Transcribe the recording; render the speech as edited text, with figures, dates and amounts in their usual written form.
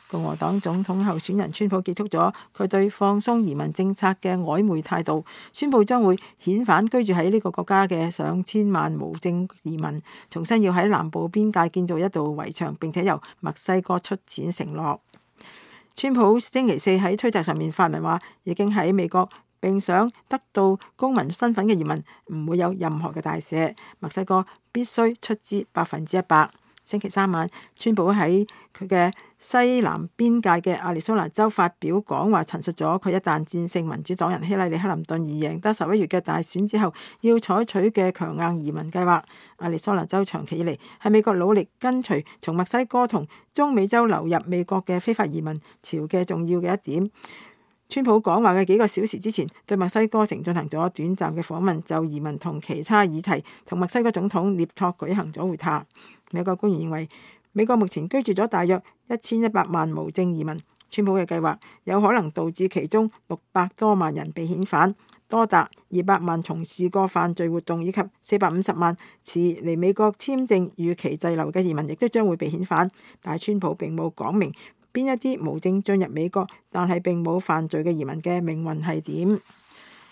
共和黨總統候選人川普結束咗佢對放鬆移民政策嘅曖昧態度，宣布將會遣返居住喺呢個國家嘅上千萬無證移民，重新要喺南部邊界建造一道圍牆，並且由墨西哥出錢承諾。川普星期四喺推特上面發文話，已經喺美國並想得到公民身份嘅移民唔會有任何嘅大赦，墨西哥必須出資100%。星期三晚，川普喺佢嘅西南邊界嘅亞利桑那州發表講話，陳述咗佢一旦戰勝民主黨人希拉里·克林頓而贏得11月嘅大選之後，要採取嘅強硬移民計劃。亞利桑那州長期以嚟係美國努力跟隨從墨西哥同中美洲流入美國嘅非法移民潮嘅重要嘅一點。川普講話嘅幾個小時之前，對墨西哥城進行咗短暫嘅訪問，就移民同其他議題同墨西哥總統涅托舉行咗會談。美國官員認為，美國目前居住咗大約1100萬無證移民，川普嘅計劃有可能導致其中600多萬人被遣返，多達200萬從事過犯罪活動以及450萬持嚟美國簽證逾期滯留嘅移民亦都將會被遣返。但係川普並冇講明邊一啲無證進入美國但係並冇犯罪嘅移民嘅命運係點。